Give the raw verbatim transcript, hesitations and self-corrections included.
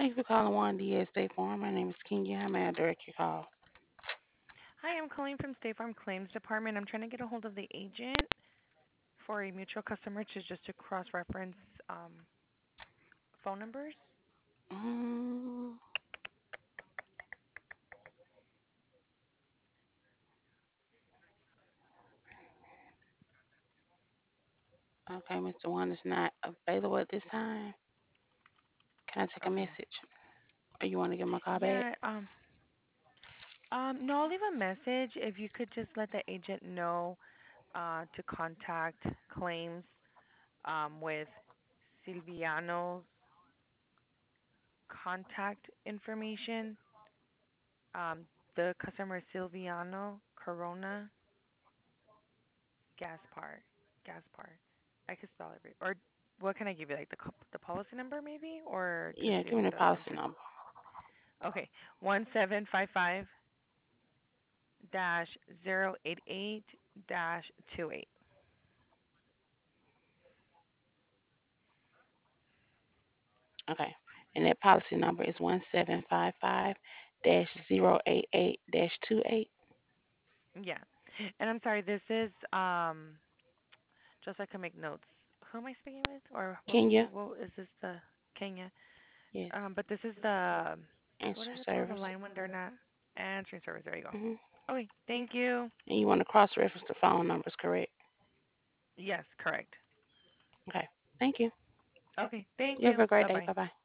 Thank you for calling Juan Diaz State Farm. My name is Kenya. How may I direct your call? Hi, I'm calling from State Farm Claims Department. I'm trying to get a hold of the agent for a mutual customer to just to cross-reference um, phone numbers. Mm, okay, Mister Juan is not available at this time. Can I take a Okay. message? Or you want to give him a call back? Yeah. Um. Um. No, I'll leave a message if you could just let the agent know uh, to contact claims um, with Silviano's contact information. Um, the customer is Silviano Corona Gaspar. Gaspar. I could spell it. Or what can I give you? Like the co- the policy number maybe, or just Yeah, the give me the the policy information. number. Okay, one seven five five dash zero eight eight dash two eight. Okay. And that policy number is one seven five five dash zero eight eight dash two eight. Yeah, and I'm sorry. This is um just so I can make notes. Who am I speaking with, or what? Kenya? What is this? The Kenya. Yes. Um, but this is the what Answer is it called? The service. line when they're not answering service. There you go. hmm Okay, thank you. And you want to cross reference the phone numbers, correct? Yes, correct. Okay. Thank you. Okay, thank You have you. a great Bye day. bye. Bye bye.